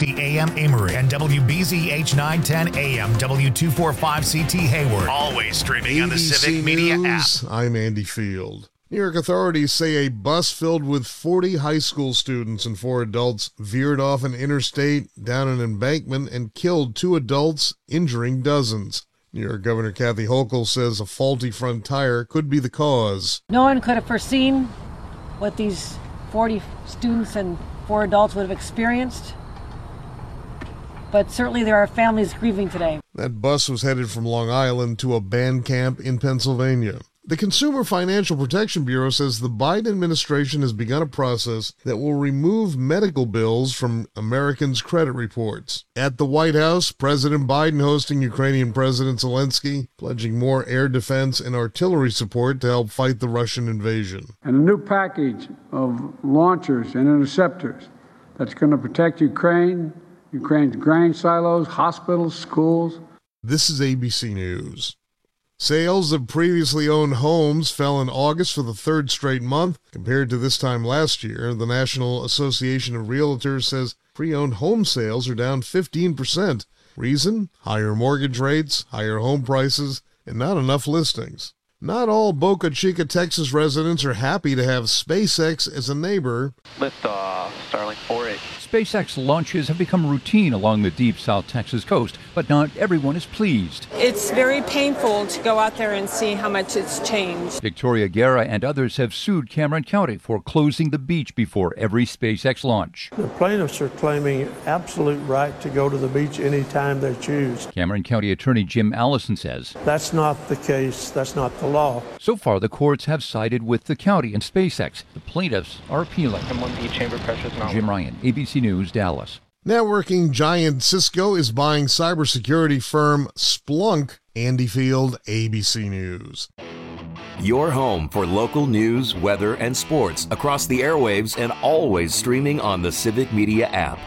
650 AM Amory and WBZH 910 AM W245CT Hayward. Always streaming on the Civic Media app. I'm Andy Field. New York authorities say a bus filled with 40 high school students and 4 adults veered off an interstate down an embankment and killed 2 adults, injuring dozens. New York Governor Kathy Hochul says a faulty front tire could be the cause. No one could have foreseen what these 40 students and 4 adults would have experienced, but certainly there are families grieving today. That bus was headed from Long Island to a band camp in Pennsylvania. The Consumer Financial Protection Bureau says the Biden administration has begun a process that will remove medical bills from Americans' credit reports. At the White House, President Biden hosting Ukrainian President Zelensky, pledging more air defense and artillery support to help fight the Russian invasion. And a new package of launchers and interceptors that's going to protect Ukraine's grain silos, hospitals, schools. This is ABC News. Sales of previously owned homes fell in August for the 3rd straight month compared to this time last year. The National Association of Realtors says pre-owned home sales are down 15%. Reason? Higher mortgage rates, higher home prices, and not enough listings. Not all Boca Chica, Texas residents are happy to have SpaceX as a neighbor. Liftoff, Starlink 4-8. SpaceX launches have become routine along the deep South Texas coast, but not everyone is pleased. It's very painful to go out there and see how much it's changed. Victoria Guerra and others have sued Cameron County for closing the beach before every SpaceX launch. The plaintiffs are claiming absolute right to go to the beach anytime they choose. Cameron County Attorney Jim Allison says that's not the case. That's not the law. So far, the courts have sided with the county and SpaceX. The plaintiffs are appealing. And one beach chamber pressure is not. Jim Ryan, ABC News, Dallas. Networking giant Cisco is buying cybersecurity firm Splunk. Andy Field, ABC News. Your home for local news, weather, and sports across the airwaves and always streaming on the Civic Media app.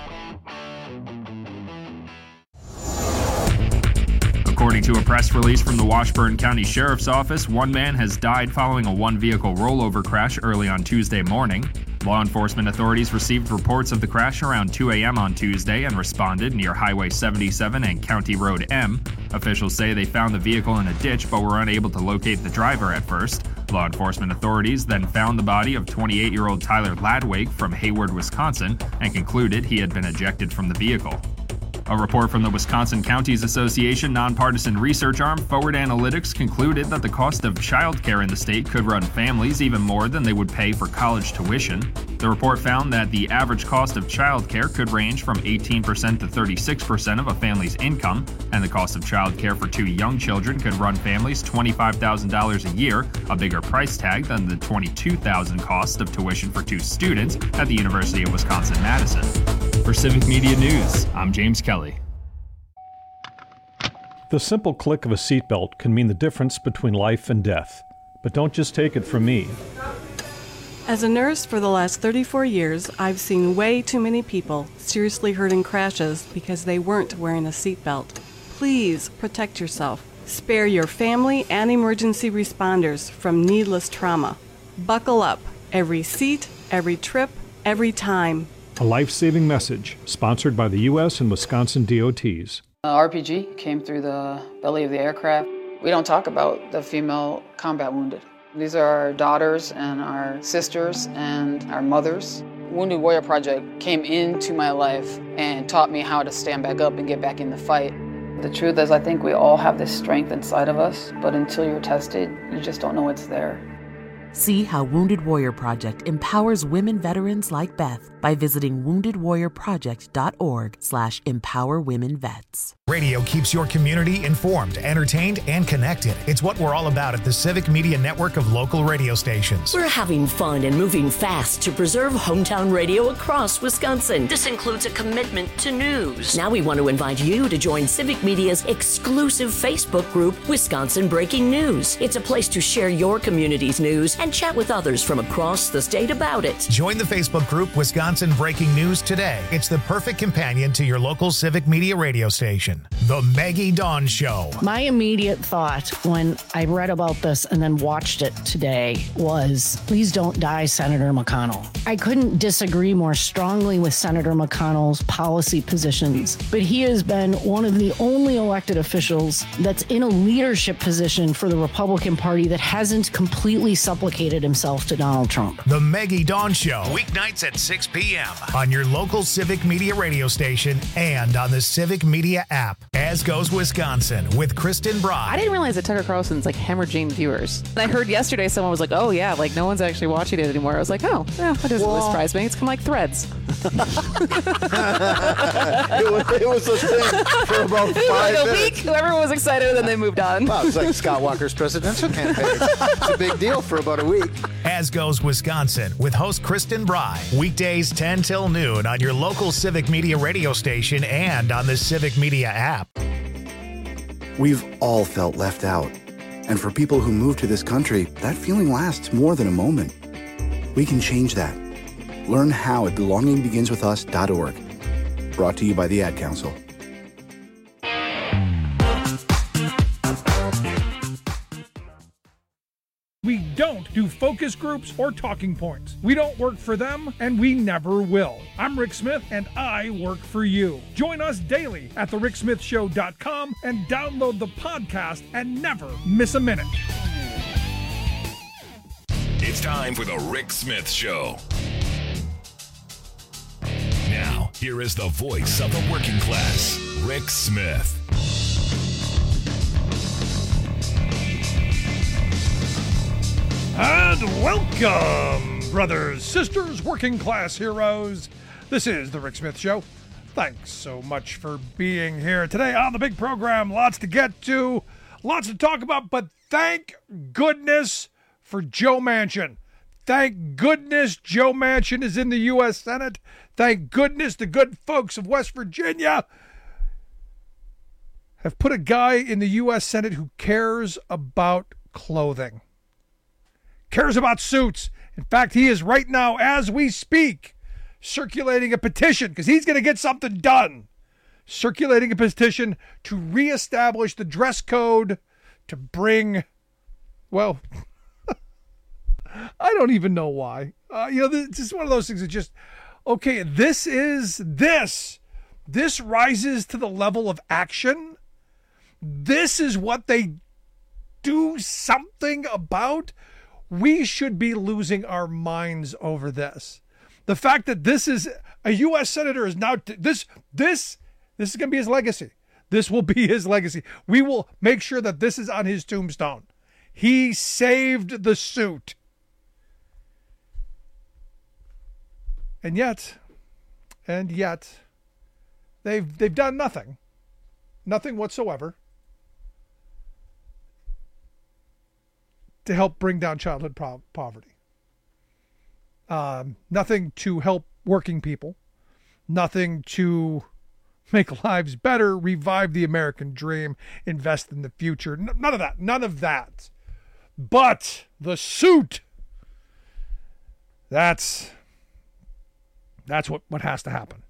According to a press release from the Washburn County Sheriff's Office, one man has died following a one-vehicle rollover crash early on Tuesday morning. Law enforcement authorities received reports of the crash around 2 a.m. on Tuesday and responded near Highway 77 and County Road M. Officials say they found the vehicle in a ditch but were unable to locate the driver at first. Law enforcement authorities then found the body of 28-year-old Tyler Ladwig from Hayward, Wisconsin, and concluded he had been ejected from the vehicle. A report from the Wisconsin Counties Association nonpartisan research arm, Forward Analytics, concluded that the cost of childcare in the state could run families even more than they would pay for college tuition. The report found that the average cost of childcare could range from 18% to 36% of a family's income, and the cost of childcare for 2 young children could run families $25,000 a year, a bigger price tag than the $22,000 cost of tuition for 2 students at the University of Wisconsin-Madison. For Civic Media News, I'm James Kelly. The simple click of a seatbelt can mean the difference between life and death. But don't just take it from me. As a nurse for the last 34 years, I've seen way too many people seriously hurt in crashes because they weren't wearing a seatbelt. Please protect yourself. Spare your family and emergency responders from needless trauma. Buckle up. Every seat, every trip, every time. A life-saving message, sponsored by the U.S. and Wisconsin DOTs. RPG came through the belly of the aircraft. We don't talk about the female combat wounded. These are our daughters and our sisters and our mothers. Wounded Warrior Project came into my life and taught me how to stand back up and get back in the fight. The truth is, I think we all have this strength inside of us, but until you're tested, you just don't know it's there. See how Wounded Warrior Project empowers women veterans like Beth by visiting woundedwarriorproject.org/empowerwomenvets. Radio keeps your community informed, entertained, and connected. It's what we're all about at the Civic Media Network of local radio stations. We're having fun and moving fast to preserve hometown radio across Wisconsin. This includes a commitment to news. Now we want to invite you to join Civic Media's exclusive Facebook group, Wisconsin Breaking News. It's a place to share your community's news and and chat with others from across the state about it. Join the Facebook group Wisconsin Breaking News Today. It's the perfect companion to your local civic media radio station. The Maggie Dawn Show. My immediate thought when I read about this and then watched it today was, please don't die, Senator McConnell. I couldn't disagree more strongly with Senator McConnell's policy positions, but he has been one of the only elected officials that's in a leadership position for the Republican Party that hasn't completely supplicated himself to Donald Trump. The Maggie Dawn Show, weeknights at 6 p.m. on your local civic media radio station and on the Civic Media app. As Goes Wisconsin with Kristen Bride. I didn't realize that Tucker Carlson's like hemorrhaging viewers. And I heard yesterday someone was like, oh yeah, like no one's actually watching it anymore. I was like, oh, yeah, that doesn't really surprise me. It's kind of like Threads. it was a thing for about 5 like a minutes. week, everyone was excited, and then they moved on. Wow, it's like Scott Walker's presidential campaign. It's a big deal for about a week. As Goes Wisconsin with host Kristen Bride. Weekdays 10 till noon on your local Civic Media radio station and on the Civic Media app. We've all felt left out. And for people who move to this country, that feeling lasts more than a moment. We can change that. Learn how at belongingbeginswithus.org. Brought to you by the Ad Council. We don't do focus groups or talking points. We don't work for them, and we never will. I'm Rick Smith, and I work for you. Join us daily at thericksmithshow.com and download the podcast and never miss a minute. It's time for the Rick Smith Show. Now, here is the voice of the working class, Rick Smith. And welcome, brothers, sisters, working class heroes. This is the Rick Smith Show. Thanks so much for being here today on the big program. Lots to get to, lots to talk about, but thank goodness for Joe Manchin. Thank goodness Joe Manchin is in the U.S. Senate. Thank goodness the good folks of West Virginia have put a guy in the U.S. Senate who cares about clothing. Cares about suits. In fact, he is right now, as we speak, circulating a petition, because he's going to get something done. Circulating a petition to reestablish the dress code, to bring, well, I don't even know why. This is one of those things that just, okay, this rises to the level of action. This is what they do something about. We should be losing our minds over this. The fact that this is a U.S. Senator is now, this is going to be his legacy. This will be his legacy. We will make sure that this is on his tombstone. He saved the suit. And yet, they've done nothing whatsoever to help bring down childhood poverty. Nothing to help working people. Nothing to make lives better, revive the American dream, invest in the future. None of that. None of that. But the suit, that's what has to happen.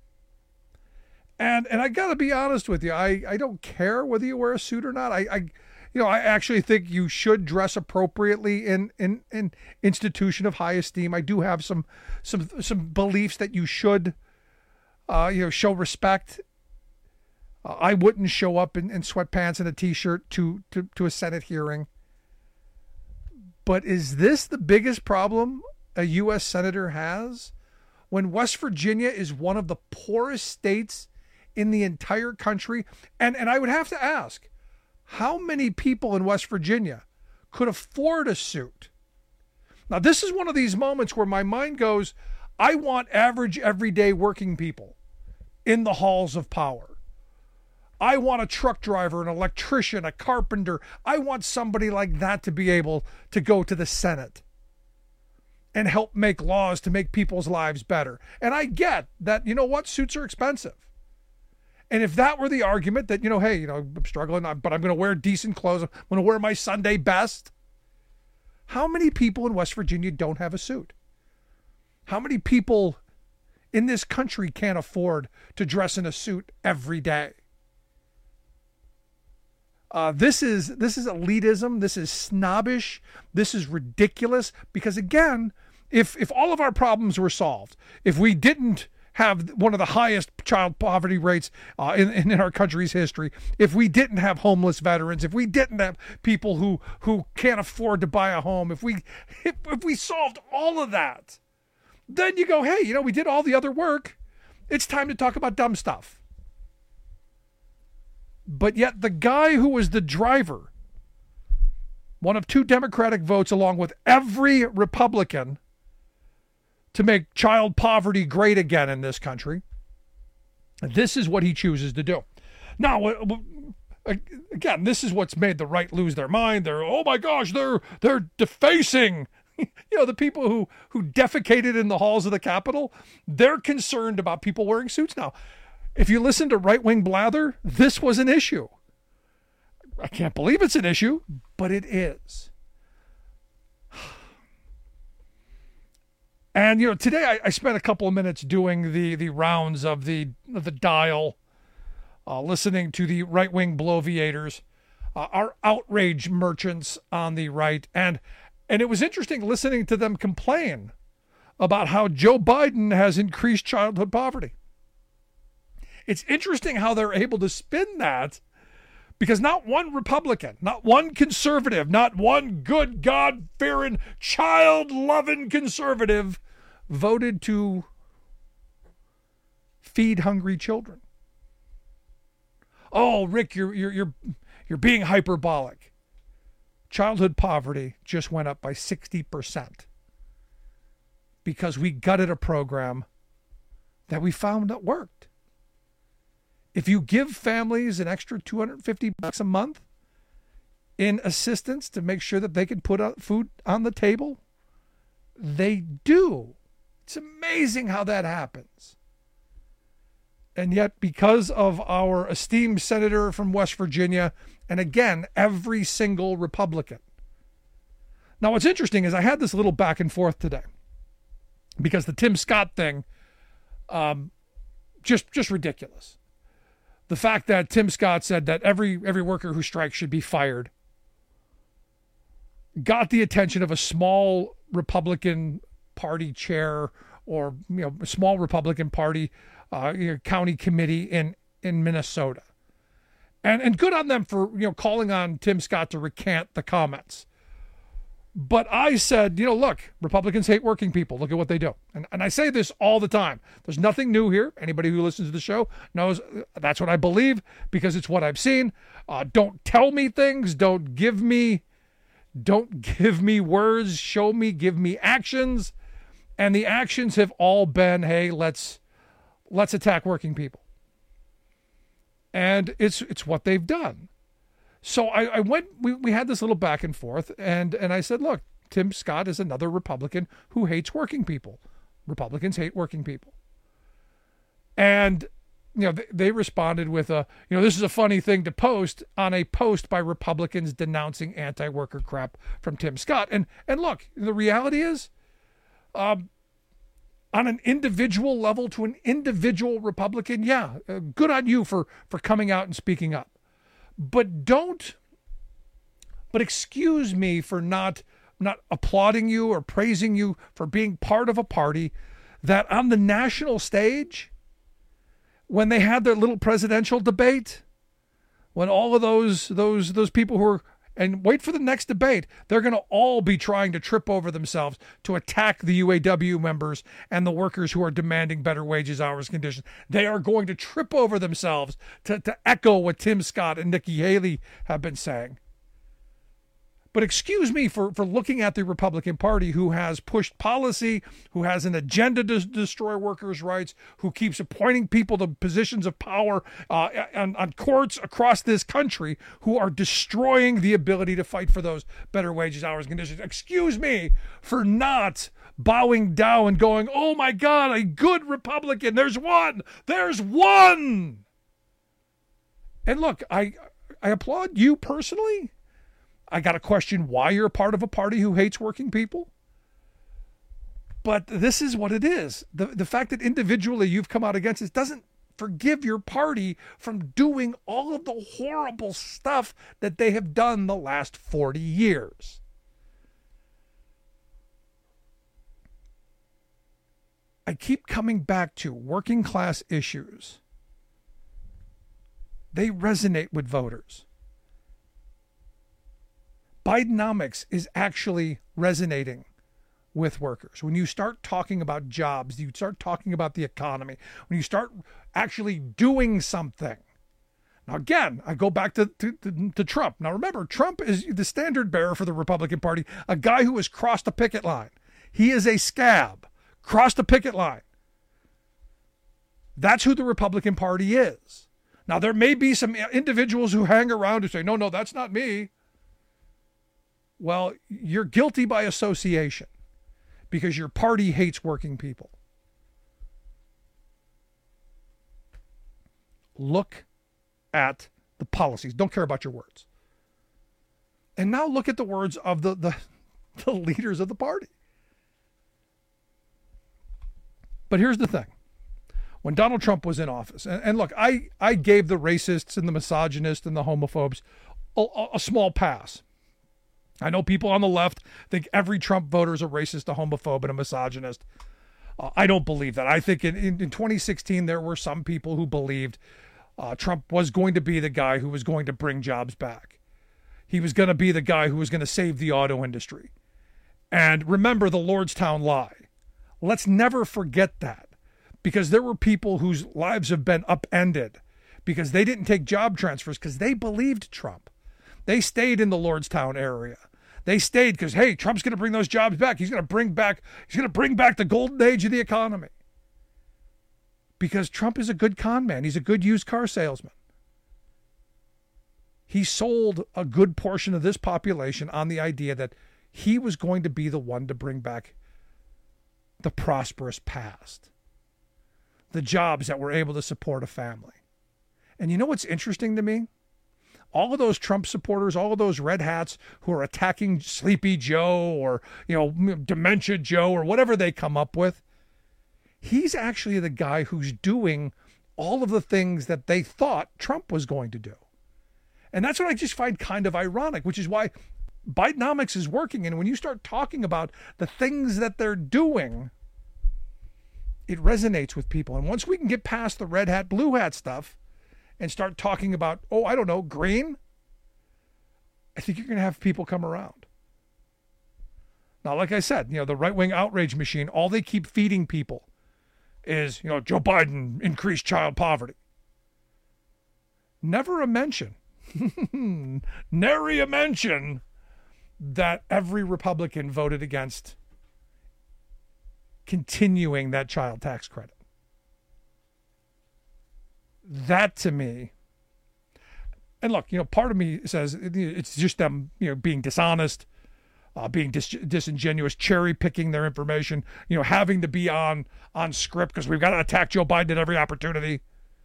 And I got to be honest with you. I don't care whether you wear a suit or not. I actually think you should dress appropriately in institution of high esteem. I do have some beliefs that you should, show respect. I wouldn't show up in sweatpants and a t-shirt to a Senate hearing. But is this the biggest problem a U.S. Senator has? When West Virginia is one of the poorest states in the entire country, and I would have to ask, how many people in West Virginia could afford a suit? Now, this is one of these moments where my mind goes, I want average, everyday working people in the halls of power. I want a truck driver, an electrician, a carpenter. I want somebody like that to be able to go to the Senate and help make laws to make people's lives better. And I get that, suits are expensive. And if that were the argument that, I'm struggling, but I'm going to wear decent clothes, I'm going to wear my Sunday best, How many people in West Virginia don't have a suit? How many people in this country can't afford to dress in a suit every day? This is elitism. This is snobbish. This is ridiculous. Because again, if all of our problems were solved, if we didn't have one of the highest child poverty rates in our country's history, if we didn't have homeless veterans, if we didn't have people who can't afford to buy a home, if we solved all of that, then you go, hey, we did all the other work. It's time to talk about dumb stuff. But yet the guy who was the driver, one of 2 Democratic votes along with every Republican to make child poverty great again in this country, this is what he chooses to do. Now, again, this is what's made the right lose their mind. Oh my gosh, they're defacing the people who defecated in the halls of the Capitol. They're concerned about people wearing suits now. If you listen to right-wing blather, this was an issue. I can't believe it's an issue, but it is. And, today I spent a couple of minutes doing the rounds of the dial, listening to the right-wing bloviators, our outrage merchants on the right. And it was interesting listening to them complain about how Joe Biden has increased childhood poverty. It's interesting how they're able to spin that, because not one Republican, not one conservative, not one good God-fearing, child-loving conservative voted to feed hungry children. Oh, Rick, you're being hyperbolic. Childhood poverty just went up by 60% because we gutted a program that we found that worked. If you give families an extra $250 a month in assistance to make sure that they can put food on the table, they do. It's amazing how that happens. And yet, because of our esteemed senator from West Virginia, and again, every single Republican. Now, what's interesting is I had this little back and forth today, because the Tim Scott thing, just ridiculous. The fact that Tim Scott said that every worker who strikes should be fired got the attention of a small Republican Party chair, or a small Republican Party county committee in Minnesota, and good on them for calling on Tim Scott to recant the comments. But I said, look, Republicans hate working people. Look at what they do. And I say this all the time. There's nothing new here. Anybody who listens to the show knows that's what I believe, because it's what I've seen. Don't tell me things. Don't give me words. Show me, give me actions. And the actions have all been, hey, let's attack working people. And it's what they've done. So we had this little back and forth, and I said, look, Tim Scott is another Republican who hates working people. Republicans hate working people. And, they responded with this is a funny thing to post on a post by Republicans denouncing anti-worker crap from Tim Scott. And look, the reality is, on an individual level to an individual Republican, good on you for coming out and speaking up. But excuse me for not applauding you or praising you for being part of a party that on the national stage, when they had their little presidential debate, when all of those people who are, and wait for the next debate, they're going to all be trying to trip over themselves to attack the UAW members and the workers who are demanding better wages, hours, conditions. They are going to trip over themselves to echo what Tim Scott and Nikki Haley have been saying. But excuse me for looking at the Republican Party, who has pushed policy, who has an agenda to destroy workers' rights, who keeps appointing people to positions of power on courts across this country, who are destroying the ability to fight for those better wages, hours, conditions. Excuse me for not bowing down and going, oh my God, a good Republican. There's one. And look, I applaud you personally. I got to question why you're a part of a party who hates working people. But this is what it is. The fact that individually you've come out against this doesn't forgive your party from doing all of the horrible stuff that they have done the last 40 years. I keep coming back to working class issues. They resonate with voters. Bidenomics is actually resonating with workers. When you start talking about jobs, you start talking about the economy, when you start actually doing something. Now, again, I go back to Trump. Now, remember, Trump is the standard bearer for the Republican Party, a guy who has crossed a picket line. He is a scab, crossed a picket line. That's who the Republican Party is. Now, there may be some individuals who hang around and say, no, that's not me. Well, you're guilty by association because your party hates working people. Look at the policies. Don't care about your words. And now look at the words of the leaders of the party. But here's the thing. When Donald Trump was in office, and look, I gave the racists and the misogynists and the homophobes a small pass. I know people on the left think every Trump voter is a racist, a homophobe, and a misogynist. I don't believe that. I think in 2016, there were some people who believed Trump was going to be the guy who was going to bring jobs back. He was going to be the guy who was going to save the auto industry. And remember the Lordstown lie. Let's never forget that, because there were people whose lives have been upended because they didn't take job transfers because they believed Trump. They stayed in the Lordstown area. They stayed because, hey, Trump's going to bring those jobs back. He's going to bring back the golden age of the economy. Because Trump is a good con man. He's a good used car salesman. He sold a good portion of this population on the idea that he was going to be the one to bring back the prosperous past, the jobs that were able to support a family. And you know what's interesting to me? All of those Trump supporters, all of those red hats who are attacking Sleepy Joe or, Dementia Joe or whatever they come up with, he's actually the guy who's doing all of the things that they thought Trump was going to do. And that's what I just find kind of ironic, which is why Bidenomics is working. And when you start talking about the things that they're doing, it resonates with people. And once we can get past the red hat, blue hat stuff and start talking about, green, I think you're going to have people come around. Now, like I said, the right-wing outrage machine, all they keep feeding people is, Joe Biden increased child poverty. Never a mention that every Republican voted against continuing that child tax credit. That to me, and look, part of me says it's just them, being dishonest, being disingenuous, cherry picking their information, having to be on script because we've got to attack Joe Biden at every opportunity.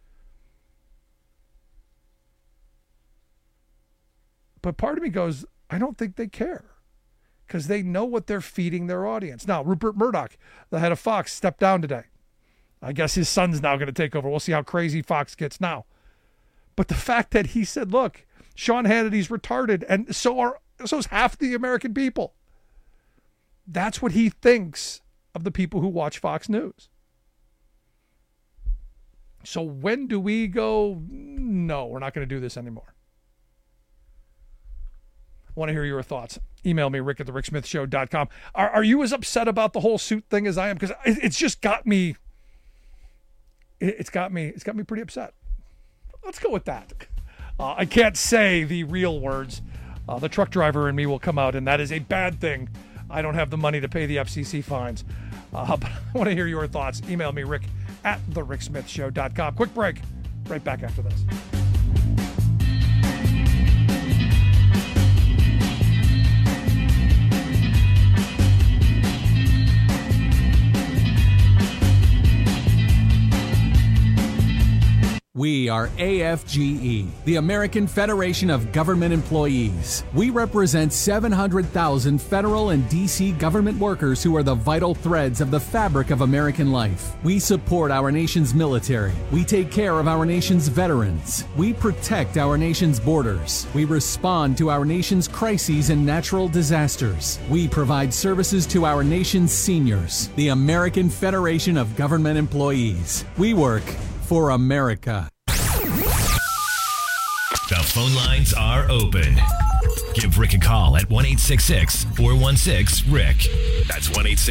But part of me goes, I don't think they care because they know what they're feeding their audience. Now, Rupert Murdoch, the head of Fox, stepped down today. I guess his son's now going to take over. We'll see how crazy Fox gets now. But the fact that he said, look, Sean Hannity's retarded, and so's half the American people. That's what he thinks of the people who watch Fox News. So when do we go, no, we're not going to do this anymore? I want to hear your thoughts. Email me, rick@thericksmithshow.com. Are you as upset about the whole suit thing as I am? Because it's just got me... It's got me pretty upset. Let's go with that. I can't say the real words. The truck driver in me will come out, and that is a bad thing. I don't have the money to pay the FCC fines. But I want to hear your thoughts. Email me, rick@thericksmithshow.com. Quick break. Right back after this. We are AFGE, the American Federation of Government Employees. We represent 700,000 federal and D.C. government workers who are the vital threads of the fabric of American life. We support our nation's military. We take care of our nation's veterans. We protect our nation's borders. We respond to our nation's crises and natural disasters. We provide services to our nation's seniors. The American Federation of Government Employees. We work for America. The phone lines are open. Give Rick a call at 1-866-416-RICK. That's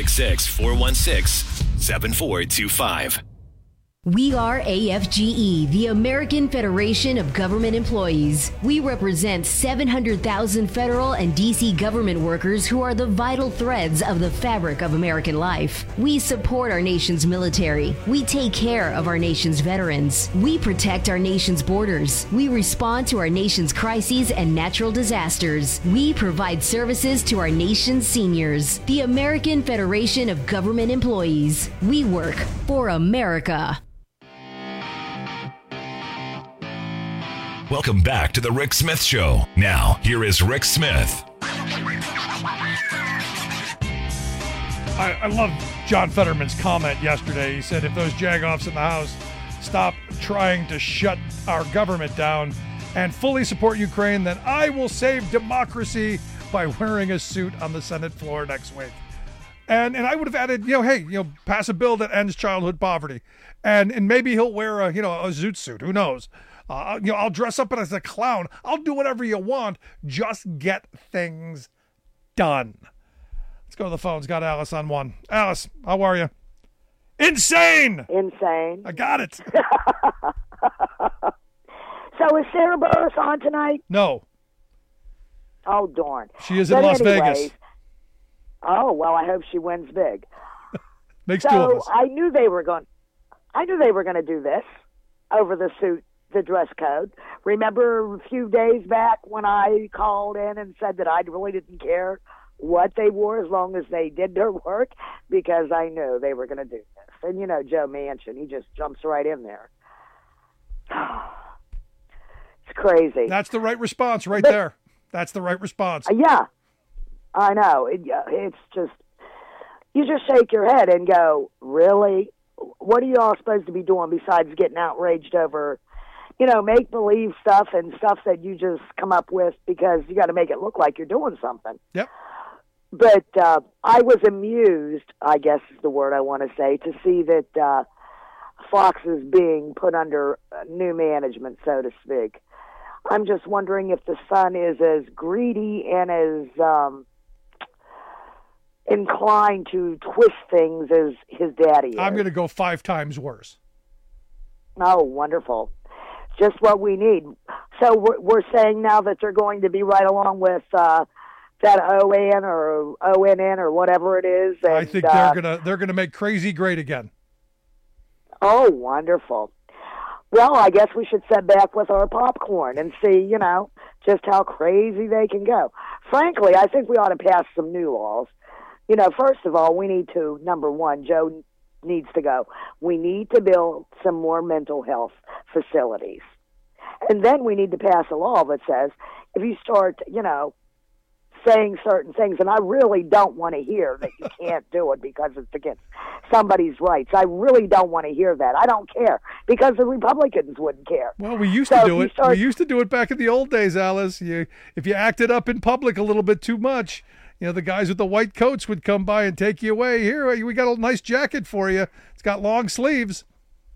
1-866-416-7425. We are AFGE, the American Federation of Government Employees. We represent 700,000 federal and D.C. government workers who are the vital threads of the fabric of American life. We support our nation's military. We take care of our nation's veterans. We protect our nation's borders. We respond to our nation's crises and natural disasters. We provide services to our nation's seniors. The American Federation of Government Employees. We work for America. Welcome back to the Rick Smith Show. Now, here is Rick Smith. I love John Fetterman's comment yesterday. He said, if those jagoffs in the House stop trying to shut our government down and fully support Ukraine, then I will save democracy by wearing a suit on the Senate floor next week. And I would have added, pass a bill that ends childhood poverty. And maybe he'll wear a zoot suit. Who knows? I'll dress up as a clown. I'll do whatever you want. Just get things done. Let's go to the phones. Got Alice on one. Alice, how are you? Insane! Insane. I got it. So is Sarah Burris on tonight? No. Oh, darn. She is in Las Vegas. Oh, well, I hope she wins big. Makes two of us. I knew they were going to do this over the suit. The dress code. Remember a few days back when I called in and said that I really didn't care what they wore as long as they did their work, because I knew they were going to do this. And Joe Manchin, he just jumps right in there. It's crazy. That's the right response right there. That's the right response. Yeah, I know. It's just, you just shake your head and go, really? What are you all supposed to be doing besides getting outraged over make-believe stuff and stuff that you just come up with because you got to make it look like you're doing something. Yep. But I was amused, I guess is the word I want to say, to see that Fox is being put under new management, so to speak. I'm just wondering if the son is as greedy and as inclined to twist things as his daddy is. I'm going to go 5 times worse. Oh, wonderful. Just what we need. So we're saying now that they're going to be right along with that ON or ONN or whatever it is. And, I think they're gonna make crazy great again. Oh, wonderful. Well, I guess we should sit back with our popcorn and see, just how crazy they can go. Frankly, I think we ought to pass some new laws. First of all, we need to, number one, Joe needs to go. We need to build some more mental health facilities. And then we need to pass a law that says if you start, saying certain things, and I really don't want to hear that you can't do it because it's against somebody's rights. I really don't want to hear that. I don't care because the Republicans wouldn't care. Well, we used to do it. We used to do it back in the old days, Alice. If you acted up in public a little bit too much, the guys with the white coats would come by and take you away. Here, we got a nice jacket for you. It's got long sleeves.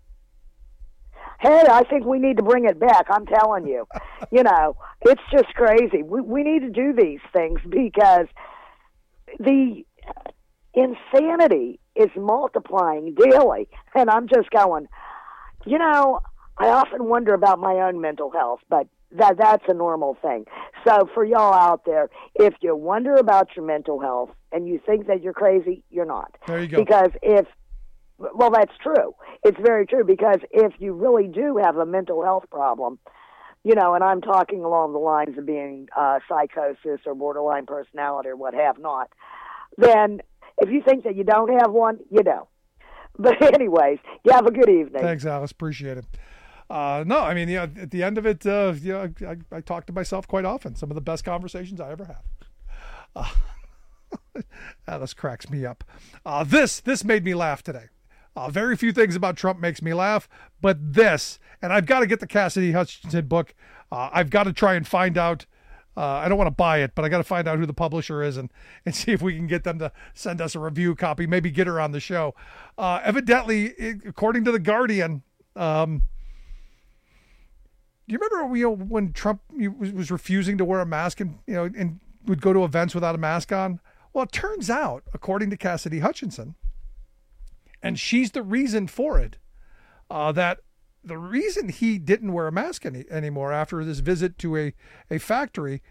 Hey, I think we need to bring it back. I'm telling you. It's just crazy. We need to do these things because the insanity is multiplying daily. And I'm just going, I often wonder about my own mental health, but that's a normal thing. So for y'all out there, if you wonder about your mental health and you think that you're crazy, you're not. There you go. Because well, that's true. It's very true because if you really do have a mental health problem, and I'm talking along the lines of being psychosis or borderline personality or what have not, then if you think that you don't have one, you don't. But anyways, you have a good evening. Thanks, Alice. Appreciate it. No, I mean, at the end of it, I talk to myself quite often. Some of the best conversations I ever have. This cracks me up. This made me laugh today. Very few things about Trump makes me laugh, but this, and I've got to get the Cassidy Hutchinson book. I've got to try and find out. I don't want to buy it, but I got to find out who the publisher is and see if we can get them to send us a review copy, maybe get her on the show. Evidently, according to The Guardian, do you remember when Trump was refusing to wear a mask and would go to events without a mask on? Well, it turns out, according to Cassidy Hutchinson, and she's the reason for it, that the reason he didn't wear a mask anymore after this visit to a factory,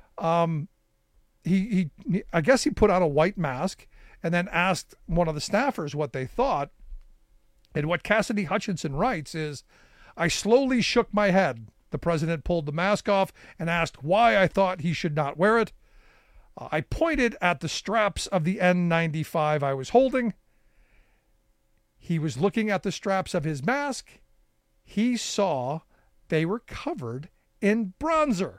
he I guess he put on a white mask and then asked one of the staffers what they thought. And what Cassidy Hutchinson writes is, "I slowly shook my head. The president pulled the mask off and asked why I thought he should not wear it. I pointed at the straps of the N95 I was holding. He was looking at the straps of his mask. He saw they were covered in bronzer."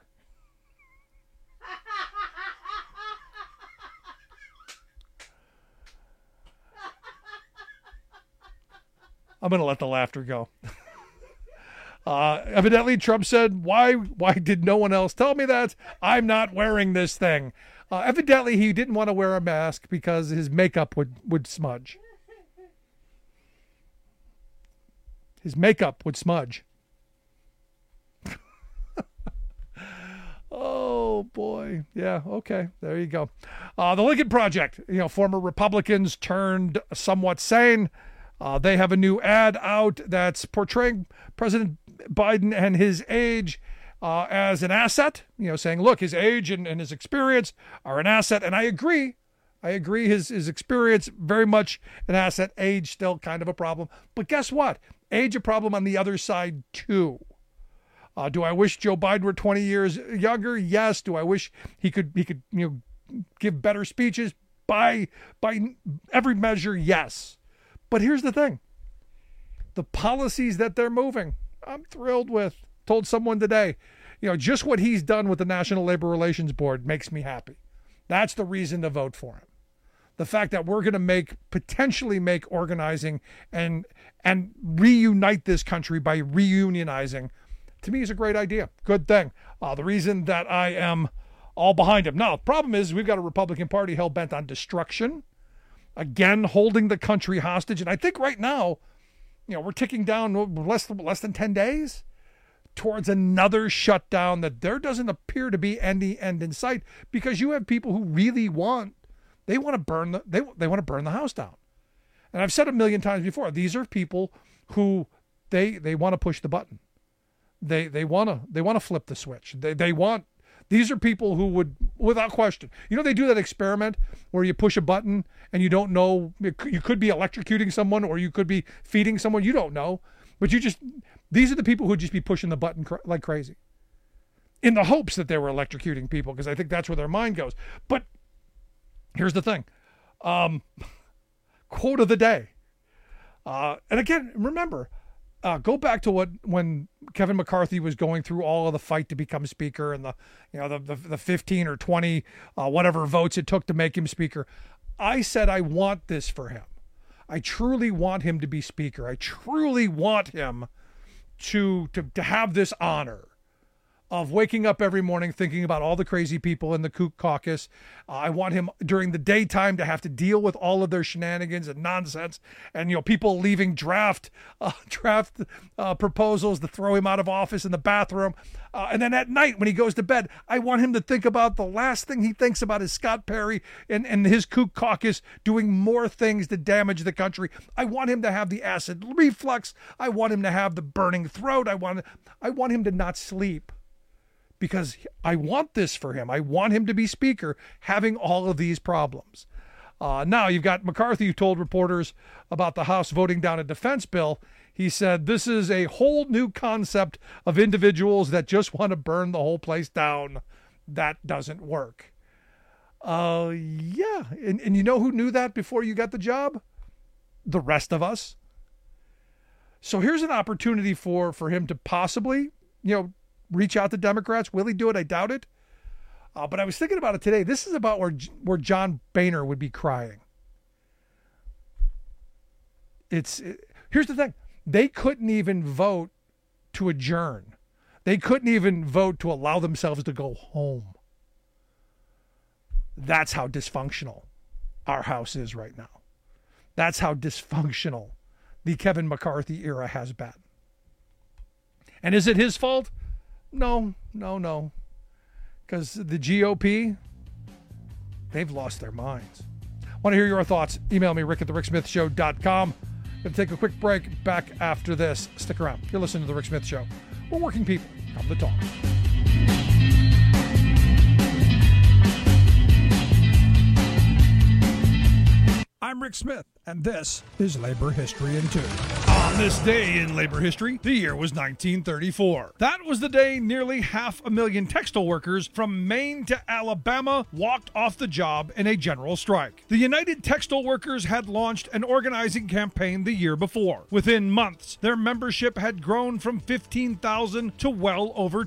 I'm going to let the laughter go. Evidently, Trump said, why did no one else tell me that? I'm not wearing this thing. Evidently, he didn't want to wear a mask because his makeup would smudge. His makeup would smudge. Oh, boy. Yeah, okay. There you go. The Lincoln Project, former Republicans turned somewhat sane. They have a new ad out that's portraying President Biden and his age as an asset, saying, look, his age and his experience are an asset. And I agree. His experience, very much an asset. Age, still kind of a problem. But guess what? Age, a problem on the other side, too. Do I wish Joe Biden were 20 years younger? Yes. Do I wish he could give better speeches? By every measure, yes. But here's the thing. The policies that they're moving, I'm thrilled with. Told someone today, just what he's done with the National Labor Relations Board makes me happy. That's the reason to vote for him. The fact that we're going to potentially make organizing and reunite this country by reunionizing, to me, is a great idea. Good thing. The reason that I am all behind him. Now, the problem is we've got a Republican Party hell-bent on destruction. Again, holding the country hostage. And I think right now, we're ticking down less than 10 days towards another shutdown that there doesn't appear to be any end in sight, because you have people who really want to burn the house down. And I've said a million times before, these are people who they want to push the button. They want to flip the switch. These are people who would, without question, they do that experiment where you push a button and you don't know, you could be electrocuting someone or you could be feeding someone, you don't know, but these are the people who would just be pushing the button like crazy in the hopes that they were electrocuting people, because I think that's where their mind goes. But here's the thing. Quote of the day. And again, remember, go back to when Kevin McCarthy was going through all of the fight to become speaker and the 15 or 20 whatever votes it took to make him speaker. I said I want this for him. I truly want him to be speaker. I truly want him to have this honor of waking up every morning thinking about all the crazy people in the Kook caucus. I want him during the daytime to have to deal with all of their shenanigans and nonsense and, people leaving draft proposals to throw him out of office in the bathroom. And then at night when he goes to bed, I want him to think about the last thing he thinks about is Scott Perry and his Kook caucus doing more things to damage the country. I want him to have the acid reflux. I want him to have the burning throat. I want him to not sleep. Because I want this for him. I want him to be speaker having all of these problems. Now you've got McCarthy, who told reporters about the House voting down a defense bill. He said, this is a whole new concept of individuals that just want to burn the whole place down. That doesn't work. Yeah. And you know who knew that before you got the job? The rest of us. So here's an opportunity for him to possibly, reach out to Democrats. Will he do it? I doubt it. But I was thinking about it today. This is about where John Boehner would be crying. Here's the thing. They couldn't even vote to adjourn. They couldn't even vote to allow themselves to go home. That's how dysfunctional our House is right now. That's how dysfunctional the Kevin McCarthy era has been. And is it his fault? No. Because the GOP, they've lost their minds. Want to hear your thoughts? Email me, rick@thericksmithshow.com. Going to take a quick break. Back after this. Stick around. You're listening to The Rick Smith Show. We're working people. Come to talk. I'm Rick Smith, and this is Labor History in 2. On this day in labor history, the year was 1934. That was the day nearly 500,000 textile workers from Maine to Alabama walked off the job in a general strike. The United Textile Workers had launched an organizing campaign the year before. Within months, their membership had grown from 15,000 to well over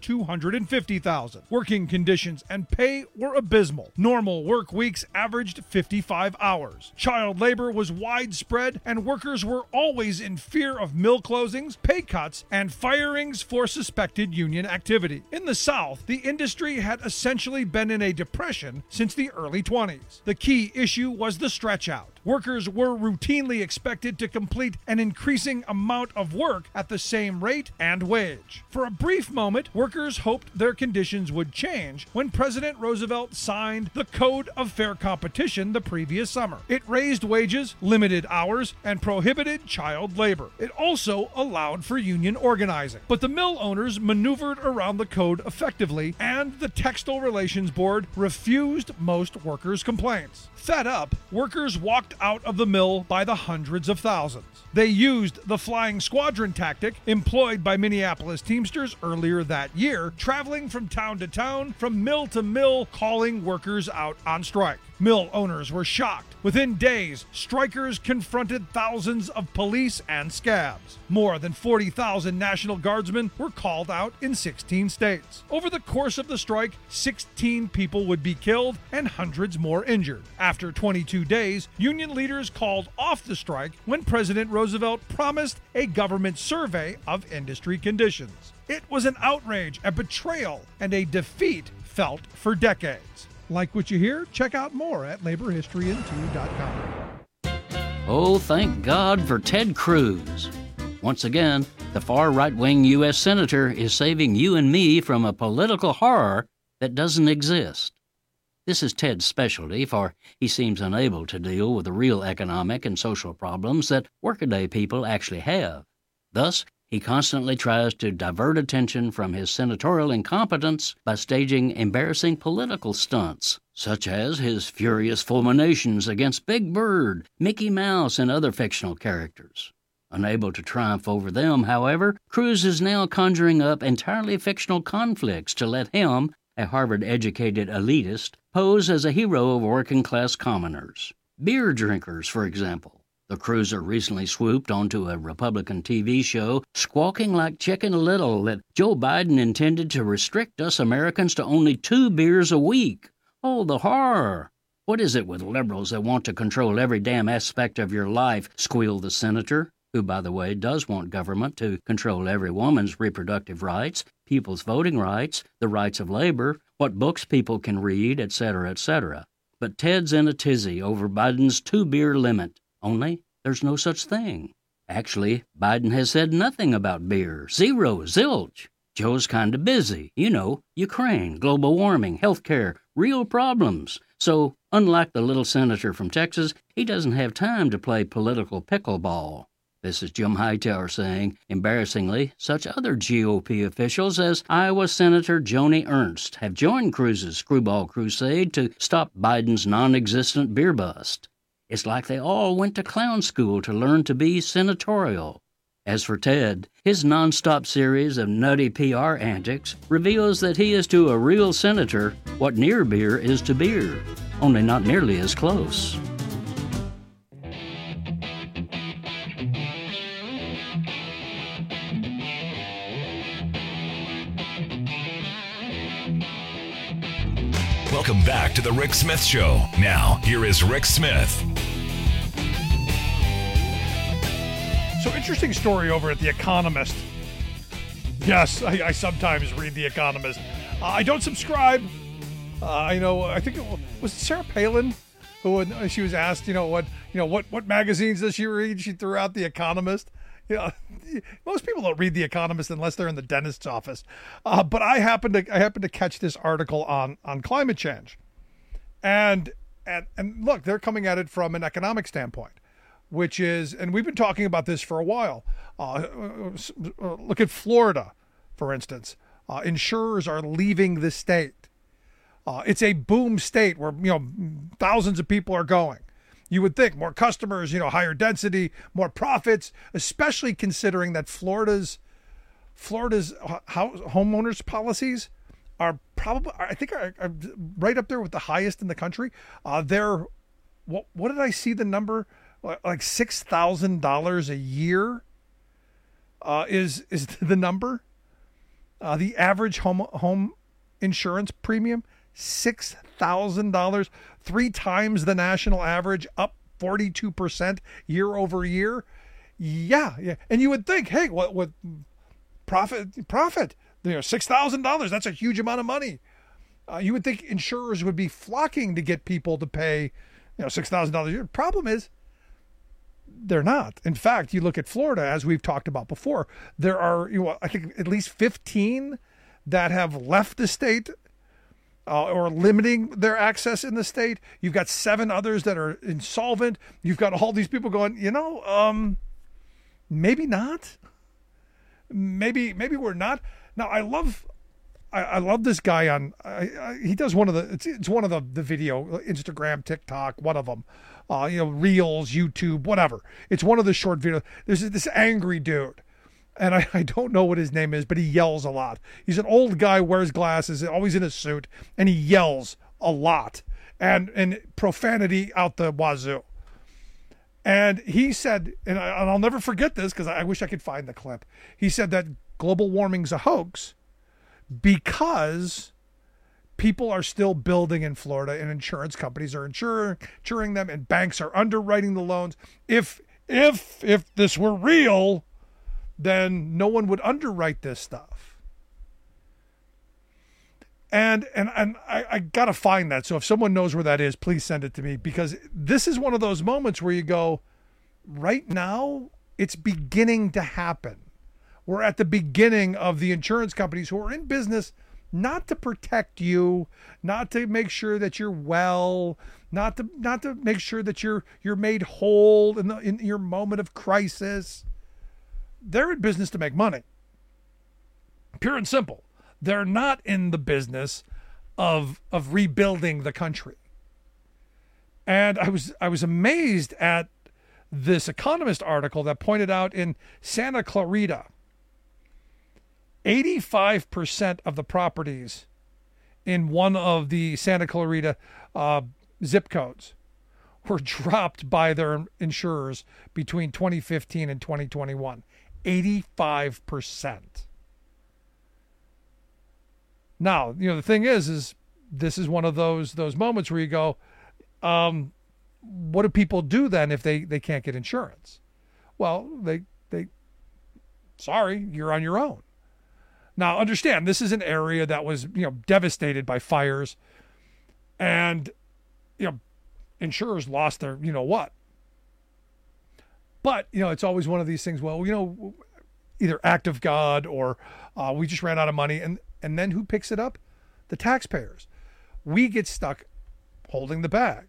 250,000. Working conditions and pay were abysmal. Normal work weeks averaged 55 hours. Child labor was widespread, and workers were always in fear of mill closings, pay cuts, and firings for suspected union activity. In the South, the industry had essentially been in a depression since the early 20s. The key issue was the stretch out. Workers were routinely expected to complete an increasing amount of work at the same rate and wage. For a brief moment, workers hoped their conditions would change when President Roosevelt signed the Code of Fair Competition the previous summer. It raised wages, limited hours, and prohibited child labor. It also allowed for union organizing. But the mill owners maneuvered around the code effectively, and the Textile Relations Board refused most workers' complaints. Fed up, workers walked out of the mill by the hundreds of thousands. They used the flying squadron tactic employed by Minneapolis Teamsters earlier that year, traveling from town to town, from mill to mill, calling workers out on strike. Mill owners were shocked. Within days, strikers confronted thousands of police and scabs. More than 40,000 National Guardsmen were called out in 16 states. Over the course of the strike, 16 people would be killed and hundreds more injured. After 22 days, union leaders called off the strike when President Roosevelt promised a government survey of industry conditions. It was an outrage, a betrayal, and a defeat felt for decades. Like what you hear? Check out more at laborhistoryin2.com. Oh, thank God for Ted Cruz. Once again, the far right-wing U.S. Senator is saving you and me from a political horror that doesn't exist. This is Ted's specialty, for he seems unable to deal with the real economic and social problems that workaday people actually have. Thus, he constantly tries to divert attention from his senatorial incompetence by staging embarrassing political stunts, such as his furious fulminations against Big Bird, Mickey Mouse, and other fictional characters. Unable to triumph over them, however, Cruz is now conjuring up entirely fictional conflicts to let him, a Harvard-educated elitist, pose as a hero of working-class commoners. Beer drinkers, for example. The cruiser recently swooped onto a Republican TV show, squawking like Chicken Little that Joe Biden intended to restrict us Americans to only 2 beers a week. Oh, the horror! What is it with liberals that want to control every damn aspect of your life, squealed the senator, who, by the way, does want government to control every woman's reproductive rights, people's voting rights, the rights of labor, what books people can read, etc., etc. But Ted's in a tizzy over Biden's 2-beer limit. Only, there's no such thing. Actually, Biden has said nothing about beer. Zero, zilch. Joe's kind of busy. You know, Ukraine, global warming, healthcare, real problems. So, unlike the little senator from Texas, he doesn't have time to play political pickleball. This is Jim Hightower saying, embarrassingly, such other GOP officials as Iowa Senator Joni Ernst have joined Cruz's screwball crusade to stop Biden's non-existent beer bust. It's like they all went to clown school to learn to be senatorial. As for Ted, his nonstop series of nutty PR antics reveals that he is to a real senator what near beer is to beer, only not nearly as close. Welcome back to the Rick Smith Show. Now, here is Rick Smith. So, interesting story over at The Economist. Yes, I sometimes read The Economist. I don't subscribe. I think it was Sarah Palin who, when she was asked, what magazines does she read? She threw out The Economist. Most people don't read The Economist unless they're in the dentist's office. But I happened to catch this article on climate change, and look, they're coming at it from an economic standpoint, which is, and we've been talking about this for a while. Look at Florida, for instance. Insurers are leaving the state. It's a boom state where thousands of people are going. You would think more customers, higher density, more profits, especially considering that Florida's homeowners policies are probably, I think, are right up there with the highest in the country. They're, what did I see the number? Like $6,000 a year is the number. The average home insurance premium, $6,000, 3 times the national average, up 42% year over year. Yeah. And you would think, hey, what profit, $6,000, that's a huge amount of money. You would think insurers would be flocking to get people to pay, $6,000 a year. Problem is, they're not. In fact, you look at Florida, as we've talked about before, there are, I think at least 15 that have left the state or limiting their access in the state. You've got 7 others that are insolvent. You've got all these people going, maybe not. Maybe we're not. Now, I love this guy on. He does one of the. It's one of the video, Instagram, TikTok, one of them. Reels, YouTube, whatever. It's one of the short videos. There's this angry dude, and I don't know what his name is, but he yells a lot. He's an old guy, wears glasses, always in a suit, and he yells a lot and profanity out the wazoo. And he said, and I'll never forget this because I wish I could find the clip. He said that global warming's a hoax because people are still building in Florida and insurance companies are insuring them and banks are underwriting the loans. If this were real, then no one would underwrite this stuff. And I got to find that. So if someone knows where that is, please send it to me, because this is one of those moments where you go, right now, it's beginning to happen. We're at the beginning of the insurance companies who are in business not to protect you, not to make sure that you're well, not to make sure that you're made whole in your moment of crisis. They're in business to make money. Pure and simple. They're not in the business of rebuilding the country. And I was amazed at this Economist article that pointed out in Santa Clarita, 85% of the properties in one of the Santa Clarita zip codes were dropped by their insurers between 2015 and 2021. 85%. Now, the thing is this is one of those moments where you go, what do people do then if they can't get insurance? Well, they sorry, you're on your own. Now, understand, this is an area that was, devastated by fires, and, insurers lost their, what. But, it's always one of these things, well, either act of God or we just ran out of money. And then who picks it up? The taxpayers. We get stuck holding the bag.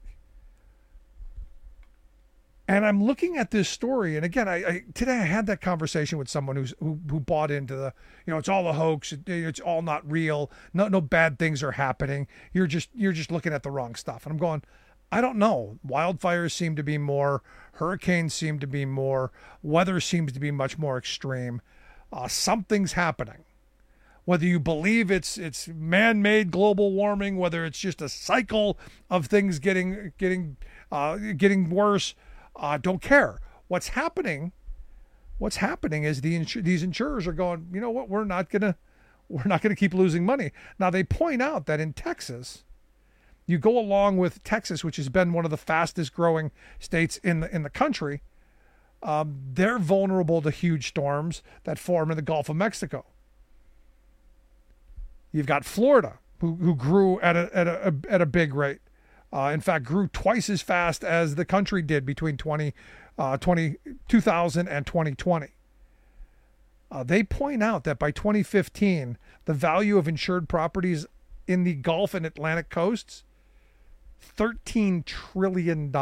And I'm looking at this story, and again, today I had that conversation with someone who bought into the, it's all a hoax, it's all not real, no bad things are happening. You're just looking at the wrong stuff. And I'm going, I don't know. Wildfires seem to be more, hurricanes seem to be more, weather seems to be much more extreme. Something's happening. Whether you believe it's man-made global warming, whether it's just a cycle of things getting worse. Don't care. What's happening is these insurers are going, you know what, we're not gonna keep losing money. Now they point out that in Texas, You go along with Texas, which has been one of the fastest growing states in the country. They're vulnerable to huge storms that form in the Gulf of Mexico. You've got Florida, who grew at a big rate. In fact, grew twice as fast as the country did between 2000 and 2020. They point out that by 2015, the value of insured properties in the Gulf and Atlantic coasts, $13 trillion.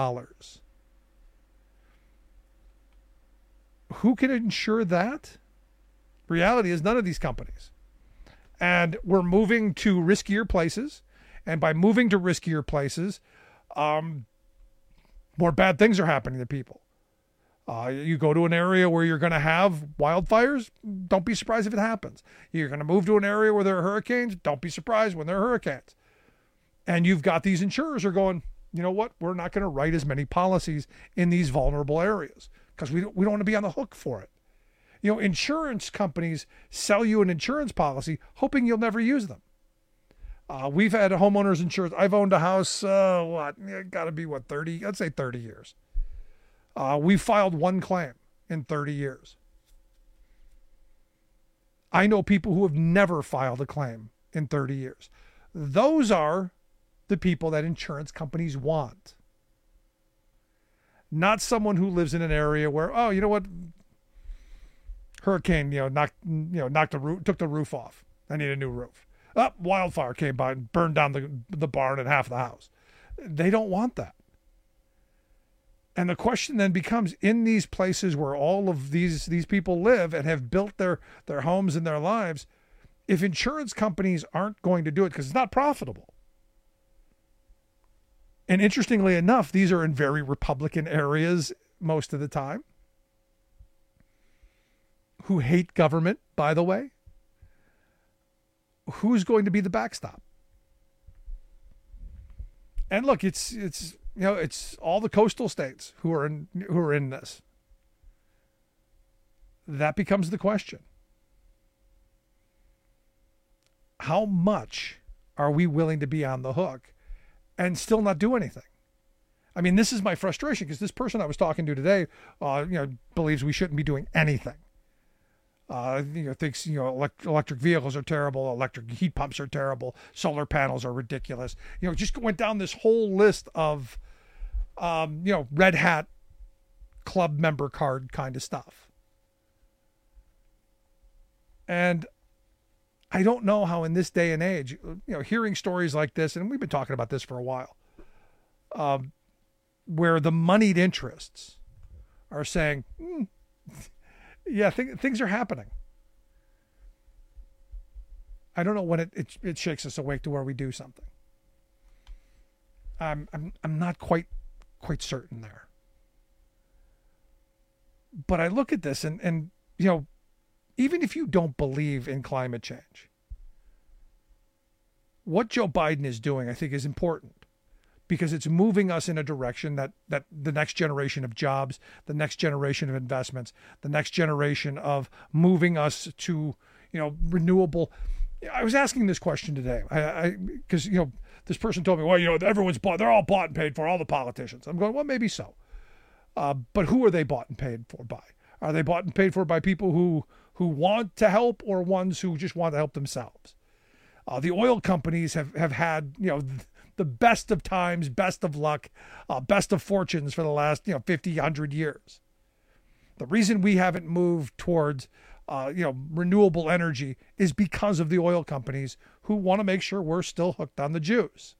Who can insure that? Reality is none of these companies. And we're moving to riskier places. And by moving to riskier places, more bad things are happening to people. You go to an area where you're going to have wildfires, don't be surprised if it happens. You're going to move to an area where there are hurricanes, don't be surprised when there are hurricanes. And you've got these insurers who are going, you know what, we're not going to write as many policies in these vulnerable areas because we don't want to be on the hook for it. You know, insurance companies sell you an insurance policy hoping you'll never use them. We've had homeowners insurance. I've owned a house, got to be 30, I'd say 30 years. We filed one claim in 30 years. I know people who have never filed a claim in 30 years. Those are the people that insurance companies want. Not someone who lives in an area where, oh, you know what? Hurricane, took the roof off. I need a new roof. Wildfire came by and burned down the barn and half the house. They don't want that. And the question then becomes, in these places where all of these people live and have built their homes and their lives, if insurance companies aren't going to do it because it's not profitable. And interestingly enough, these are in very Republican areas most of the time, who hate government, by the way. Who's going to be the backstop? And look, it's all the coastal states who are in this. That becomes the question. How much are we willing to be on the hook and still not do anything? I mean, this is my frustration because this person I was talking to today, believes we shouldn't be doing anything. Thinks electric vehicles are terrible, electric heat pumps are terrible, solar panels are ridiculous. Just went down this whole list of, Red Hat club member card kind of stuff. And I don't know how in this day and age, hearing stories like this, and we've been talking about this for a while, where the moneyed interests are saying, yeah, things are happening. I don't know when it shakes us awake to where we do something. I'm not quite certain there. But I look at this and even if you don't believe in climate change, what Joe Biden is doing, I think, is important. Because it's moving us in a direction that the next generation of jobs, the next generation of investments, the next generation of moving us to, renewable. I was asking this question today because this person told me, well, everyone's bought, they're all bought and paid for, all the politicians. I'm going, well, maybe so. But who are they bought and paid for by? Are they bought and paid for by people who want to help or ones who just want to help themselves? The oil companies have had, the best of times, best of luck, best of fortunes for the last 50, 100 years. The reason we haven't moved towards renewable energy is because of the oil companies who want to make sure we're still hooked on the juice.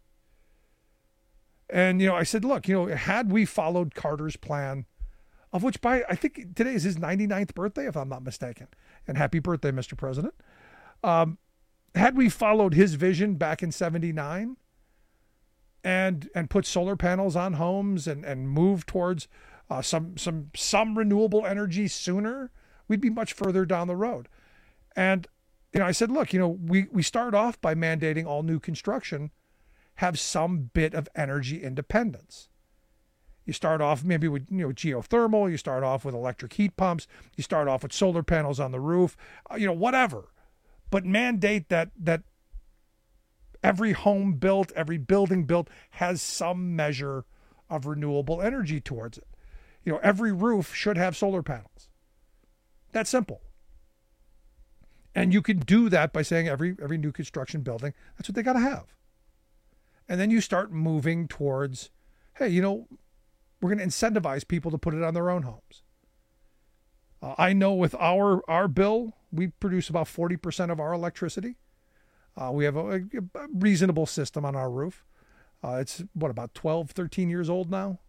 And I said, look, had we followed Carter's plan, of which I think today is his 99th birthday, if I'm not mistaken, and happy birthday, Mr. President. Had we followed his vision back in 79 and put solar panels on homes and move towards some renewable energy sooner, we'd be much further down the road. And I said, look, we start off by mandating all new construction have some bit of energy independence. You start off maybe with geothermal, you start off with electric heat pumps, you start off with solar panels on the roof, whatever. But mandate that every home built, every building built has some measure of renewable energy towards it. Every roof should have solar panels. That's simple. And you can do that by saying every new construction building, that's what they got to have. And then you start moving towards, hey, we're going to incentivize people to put it on their own homes. I know with our bill, we produce about 40% of our electricity. We have a reasonable system on our roof. It's about 12, 13 years old now.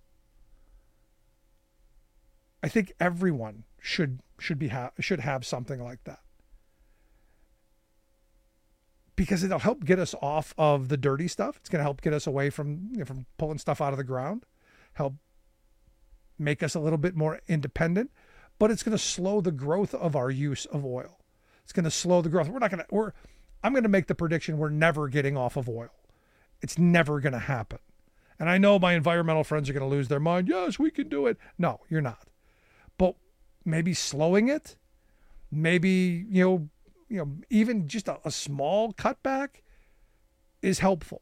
I think everyone should have something like that, because it'll help get us off of the dirty stuff. It's going to help get us away from pulling stuff out of the ground, help make us a little bit more independent, but it's going to slow the growth of our use of oil. It's going to slow the growth. I'm going to make the prediction we're never getting off of oil. It's never going to happen. And I know my environmental friends are going to lose their mind. Yes, we can do it. No, you're not. But maybe slowing it, maybe, even just a small cutback is helpful.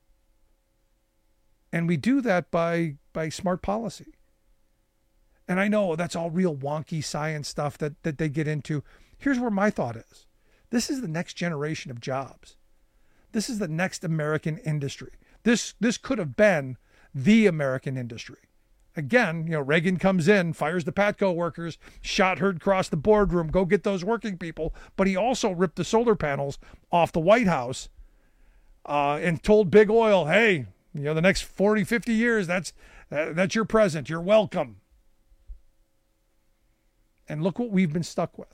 And we do that by smart policy. And I know that's all real wonky science stuff that they get into. Here's where my thought is. This is the next generation of jobs. This is the next American industry. This could have been the American industry. Again, Reagan comes in, fires the Patco workers, shot heard across the boardroom, go get those working people. But he also ripped the solar panels off the White House and told Big Oil, hey, the next 40, 50 years, that's your present. You're welcome. And look what we've been stuck with.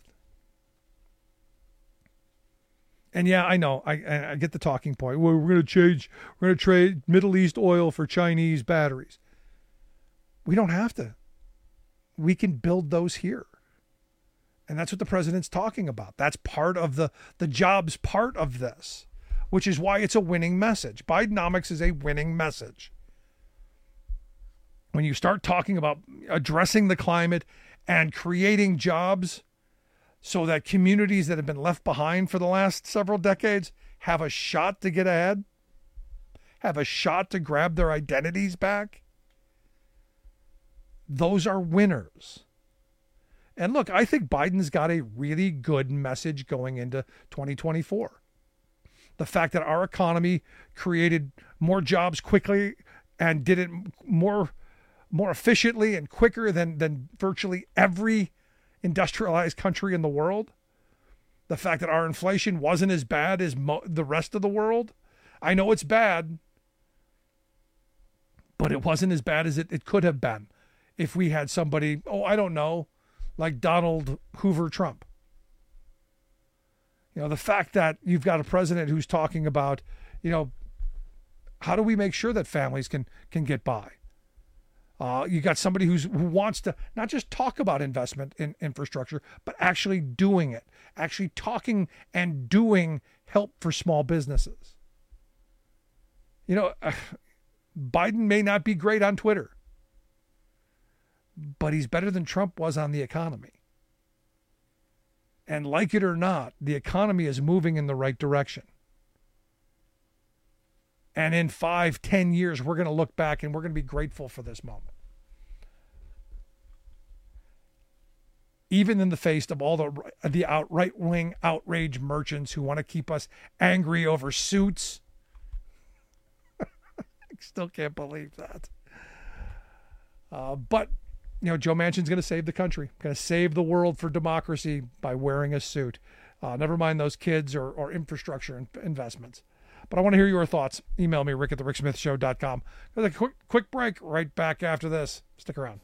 And yeah, I know, I get the talking point. Well, we're going to trade Middle East oil for Chinese batteries. We don't have to. We can build those here. And that's what the president's talking about. That's part of the jobs part of this, which is why it's a winning message. Bidenomics is a winning message. When you start talking about addressing the climate and creating jobs so that communities that have been left behind for the last several decades have a shot to get ahead, have a shot to grab their identities back, those are winners. And look, I think Biden's got a really good message going into 2024. The fact that our economy created more jobs quickly and did it more efficiently and quicker than virtually every industrialized country in the world. The fact that our inflation wasn't as bad as the rest of the world. I know it's bad, but it wasn't as bad as it could have been if we had somebody, like Donald Hoover Trump. The fact that you've got a president who's talking about, how do we make sure that families can get by? You got somebody who wants to not just talk about investment in infrastructure, but actually doing it, actually talking and doing help for small businesses. Biden may not be great on Twitter, but he's better than Trump was on the economy. And like it or not, the economy is moving in the right direction. And in 5-10 years, we're going to look back and we're going to be grateful for this moment. Even in the face of all the right-wing outrage merchants who want to keep us angry over suits. I still can't believe that. But Joe Manchin's going to save the country, going to save the world for democracy by wearing a suit. Never mind those kids or infrastructure investments. But I want to hear your thoughts. Email me, rick@thericksmithshow.com. A quick break right back after this. Stick around.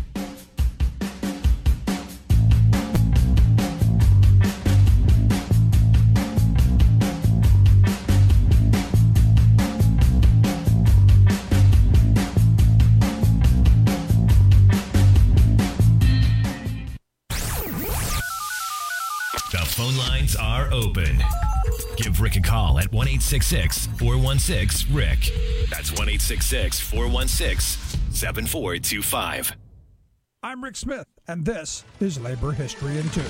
Phone lines are open. Give Rick a call at 1-866-416-RICK. That's 1-866-416-7425. I'm Rick Smith, and this is Labor History in 2.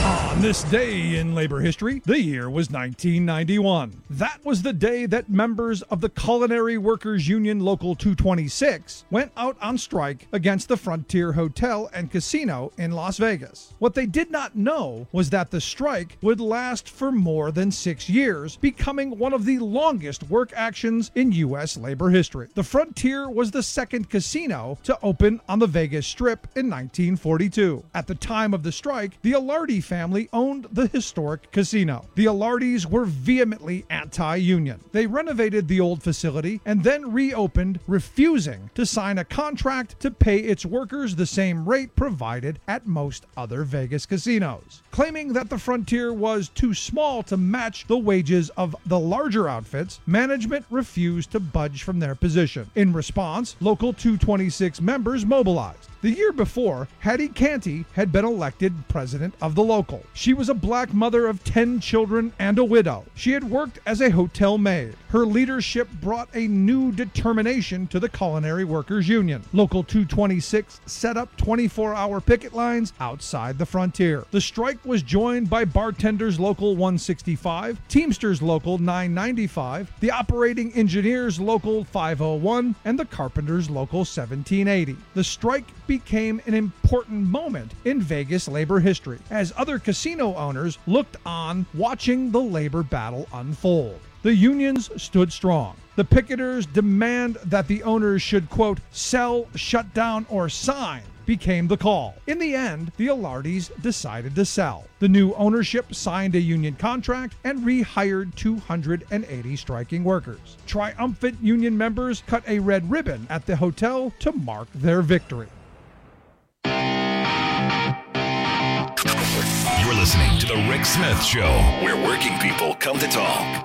On this day in labor history, the year was 1991. That was the day that members of the Culinary Workers Union Local 226 went out on strike against the Frontier Hotel and Casino in Las Vegas. What they did not know was that the strike would last for more than 6 years, becoming one of the longest work actions in U.S. labor history. The Frontier was the second casino to open on the Vegas Strip in 1942. At the time of the strike, the Alardi family owned the historic casino. The Alardis were vehemently anti-union. They renovated the old facility and then reopened, refusing to sign a contract to pay its workers the same rate provided at most other Vegas casinos. Claiming that the Frontier was too small to match the wages of the larger outfits, management refused to budge from their position. In response, Local 226 members mobilized. The year before, Hattie Canty had been elected president of the local. She was a black mother of 10 children and a widow. She had worked as a hotel maid. Her leadership brought a new determination to the Culinary Workers Union. Local 226 set up 24-hour picket lines outside the Frontier. The strike was joined by Bartenders Local 165, Teamsters Local 995, the Operating Engineers Local 501, and the Carpenters Local 1780. The strike became an important moment in Vegas labor history, as other casino owners looked on watching the labor battle unfold. The unions stood strong. The picketers' demand that the owners should, quote, sell, shut down, or sign became the call. In the end, the Alardis decided to sell. The new ownership signed a union contract and rehired 280 striking workers. Triumphant union members cut a red ribbon at the hotel to mark their victory. You're listening to The Rick Smith Show, where working people come to talk.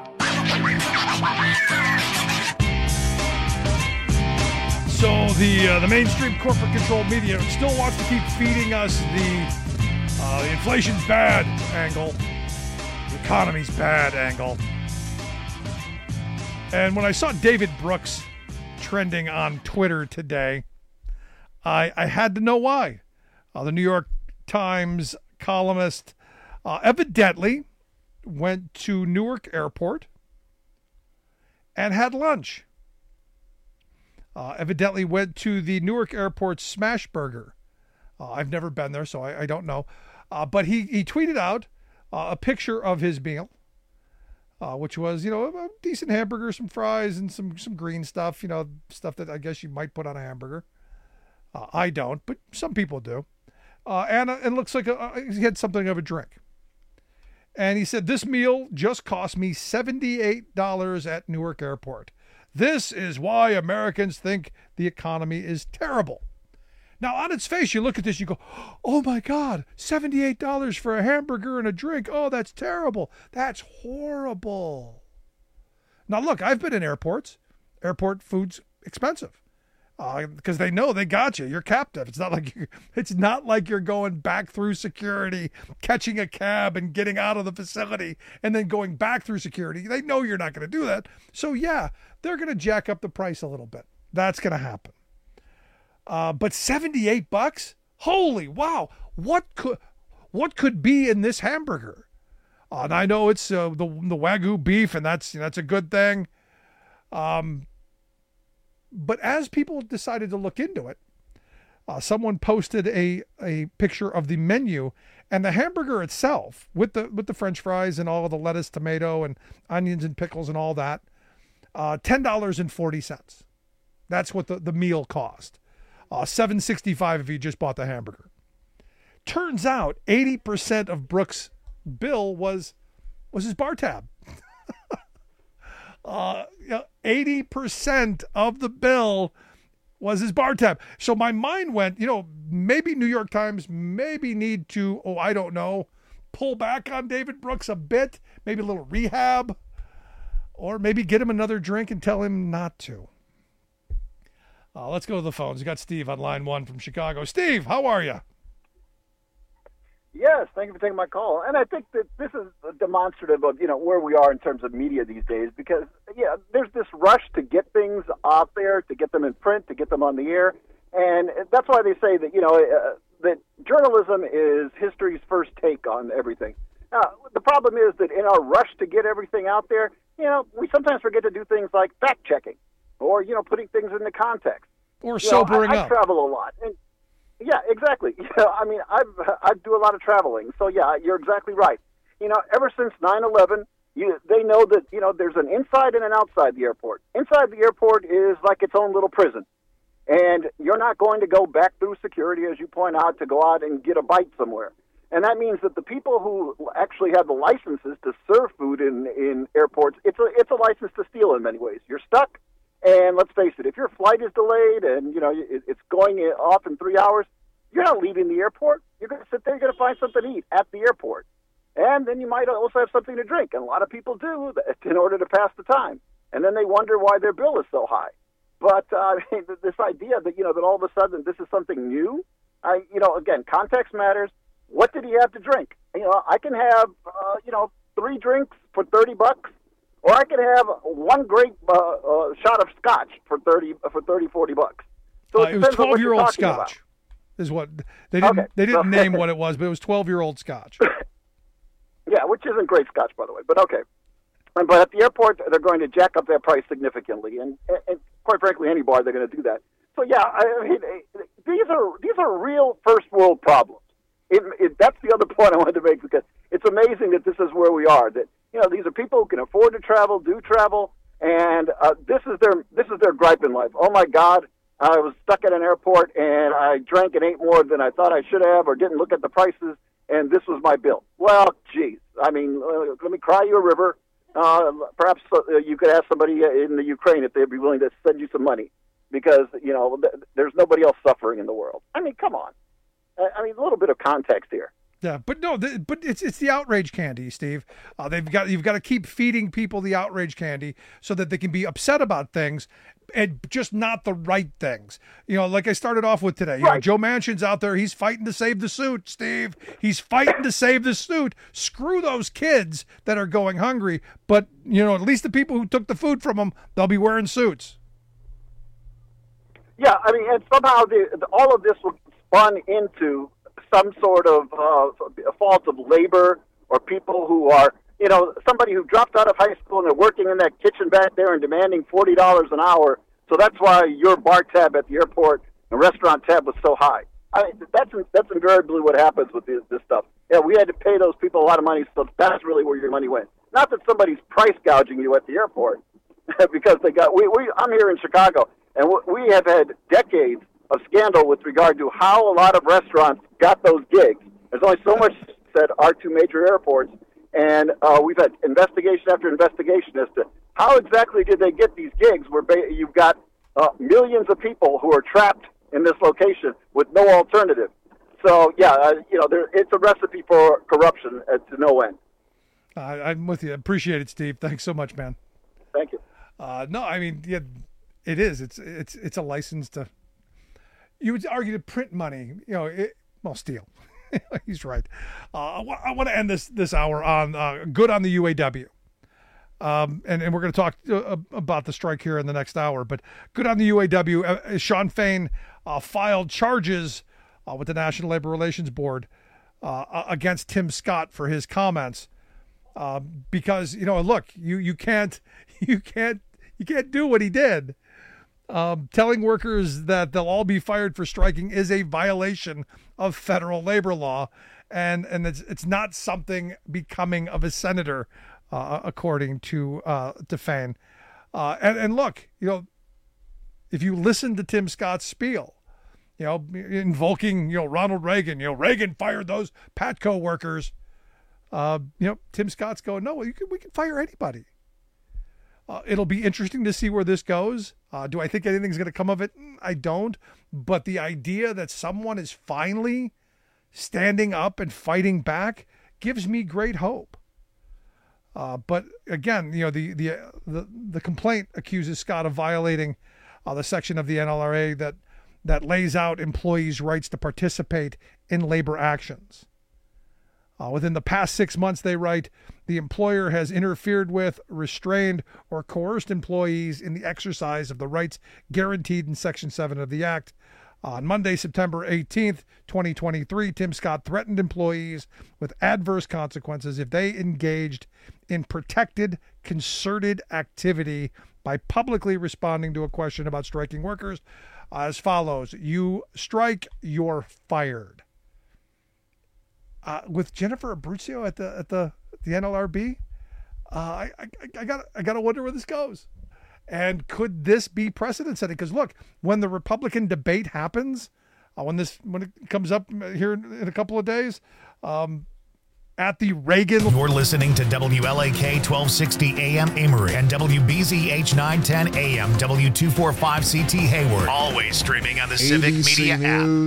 So the mainstream corporate-controlled media still wants to keep feeding us the inflation's bad angle, the economy's bad angle. And when I saw David Brooks trending on Twitter today, I had to know why. The New York Times columnist evidently went to Newark Airport and had lunch. Evidently went to the Newark Airport Smash Burger. I've never been there, so I don't know. But he tweeted out a picture of his meal, which was, a decent hamburger, some fries, and some green stuff, stuff that I guess you might put on a hamburger. I don't, but some people do. And it looks like he had something of a drink. And he said, this meal just cost me $78 at Newark Airport. This is why Americans think the economy is terrible. Now, on its face, you look at this, you go, oh my God, $78 for a hamburger and a drink. Oh, that's terrible. That's horrible. Now, look, I've been in airports. Airport food's expensive. Because they know they got you. You're captive. It's not like you're going back through security, catching a cab and getting out of the facility and then going back through security. They know you're not going to do that. So yeah, they're going to jack up the price a little bit. That's going to happen. But $78? Holy wow! What could be in this hamburger? And I know it's the Wagyu beef, and that's a good thing. But as people decided to look into it, someone posted a picture of the menu, and the hamburger itself with the French fries and all of the lettuce, tomato, and onions and pickles and all that, $10.40. That's what the meal cost. $7.65 if you just bought the hamburger. Turns out 80% of Brooks' bill was his bar tab. 80% of the bill was his bar tab. So my mind went, maybe New York Times maybe need to, I don't know, pull back on David Brooks a bit, maybe a little rehab, or maybe get him another drink and tell him not to. Let's go to the phones. We got Steve on line 1 from Chicago. Steve, how are you? Yes, thank you for taking my call. And I think that this is demonstrative of, where we are in terms of media these days, because, there's this rush to get things out there, to get them in print, to get them on the air. And that's why they say that, that journalism is history's first take on everything. The problem is that in our rush to get everything out there, we sometimes forget to do things like fact-checking or, putting things into context. Or sobering up. I travel a lot. And, yeah, exactly. I do a lot of traveling. So, yeah, you're exactly right. Ever since 9/11, they know that, there's an inside and an outside the airport. Inside the airport is like its own little prison. And you're not going to go back through security, as you point out, to go out and get a bite somewhere. And that means that the people who actually have the licenses to serve food in airports, it's a license to steal in many ways. You're stuck, and let's face it, if your flight is delayed and it's going off in 3 hours, you're not leaving the airport. You're going to sit there, you're going to find something to eat at the airport. And then you might also have something to drink, and a lot of people do in order to pass the time. And then they wonder why their bill is so high. But this idea that, that all of a sudden this is something new, again, context matters. What did he have to drink? I can have, 3 drinks for $30, or I can have one great shot of scotch for $40. So it was 12-year-old scotch, is what they didn't. Okay. They didn't name what it was, but it was 12-year-old scotch. Yeah, which isn't great scotch, by the way. But okay. But at the airport, they're going to jack up their price significantly, and quite frankly, any bar they're going to do that. So yeah, these are real first world problems. That's the other point I wanted to make, because it's amazing that this is where we are. That these are people who can afford to travel, do travel, and this is their gripe in life. Oh my God, I was stuck at an airport and I drank and ate more than I thought I should have, or didn't look at the prices, and this was my bill. Well, geez, let me cry you a river. Perhaps you could ask somebody in the Ukraine if they'd be willing to send you some money, because there's nobody else suffering in the world. Come on. A little bit of context here. Yeah, but no, but it's the outrage candy, Steve. You've got to keep feeding people the outrage candy so that they can be upset about things, and just not the right things. Like I started off with today. Right. Joe Manchin's out there. He's fighting to save the suit, Steve. He's fighting to save the suit. Screw those kids that are going hungry. But at least the people who took the food from them, they'll be wearing suits. Yeah, and somehow all of this will spun into some sort of fault of labor, or people who are, somebody who dropped out of high school and they're working in that kitchen back there and demanding $40 an hour. So that's why your bar tab at the airport and restaurant tab was so high. That's invariably what happens with this stuff. Yeah, we had to pay those people a lot of money, so that's really where your money went. Not that somebody's price gouging you at the airport, because I'm here in Chicago, and we have had decades of scandal with regard to how a lot of restaurants got those gigs. There's only so much said our 2 major airports, and we've had investigation after investigation as to how exactly did they get these gigs where you've got millions of people who are trapped in this location with no alternative. So, yeah, it's a recipe for corruption to no end. I'm with you. Appreciate it, Steve. Thanks so much, man. Thank you. It is. It's a license to... You would argue to print money, steal. He's right. I want to end this hour on good on the UAW. And we're going to talk about the strike here in the next hour. But good on the UAW. Shawn Fain filed charges with the National Labor Relations Board against Tim Scott for his comments. Because, look, you can't do what he did. Telling workers that they'll all be fired for striking is a violation of federal labor law, and it's not something becoming of a senator, according to Fain. And look, if you listen to Tim Scott's spiel, invoking Ronald Reagan, Reagan fired those Patco workers. Tim Scott's going, no, we can fire anybody. It'll be interesting to see where this goes. Do I think anything's going to come of it? I don't. But the idea that someone is finally standing up and fighting back gives me great hope. But again, the complaint accuses Scott of violating the section of the NLRA that lays out employees' rights to participate in labor actions. Within the past 6 months, they write, the employer has interfered with, restrained, or coerced employees in the exercise of the rights guaranteed in Section 7 of the Act. On Monday, September 18th, 2023, Tim Scott threatened employees with adverse consequences if they engaged in protected, concerted activity by publicly responding to a question about striking workers as follows: you strike, you're fired. With Jennifer Abruzzo at the NLRB, I gotta wonder where this goes. And could this be precedent setting? Because look, when the Republican debate happens, when it comes up here in a couple of days, at the Reagan. You're listening to WLAK 1260 AM Amory and WBZH 910 AM W245CT Hayward. Always streaming on the Civic ABC Media app. News.